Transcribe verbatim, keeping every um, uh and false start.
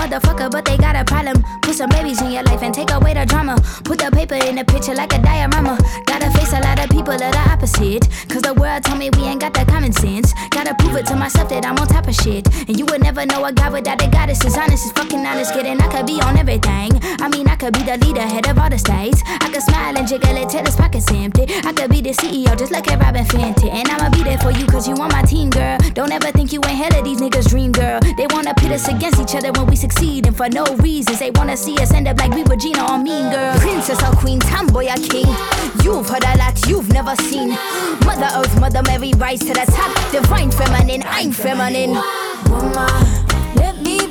motherfucker, but they got a problem. Put some babies in your life and take away the drama. Put the paper in the picture like a diorama. Gotta face a lot of people that are opposite, cause the world told me we ain't got that common sense. Gotta prove it to myself that I'm on top of shit. And you would never know a guy without a goddess is honest, is fucking honest. Kidding, I could be on everything. I mean, I could be the leader, head of all the states. I could smile and jiggle it till his pockets empty. I could be the C E O just like a Robin Fenty. And I'ma be there for you cause you on my team, girl. Don't ever think you ain't hell of these niggas' dream, girl. They wanna pit us against each other when we succeed, and for no reasons. They wanna see us end up like we Regina or Mean Girl. Princess or queen, tomboy or king. You've heard a lot you've never seen. Mother Earth, Mother Mary, rise to the top. Divine feminine, I'm feminine. Woman, let me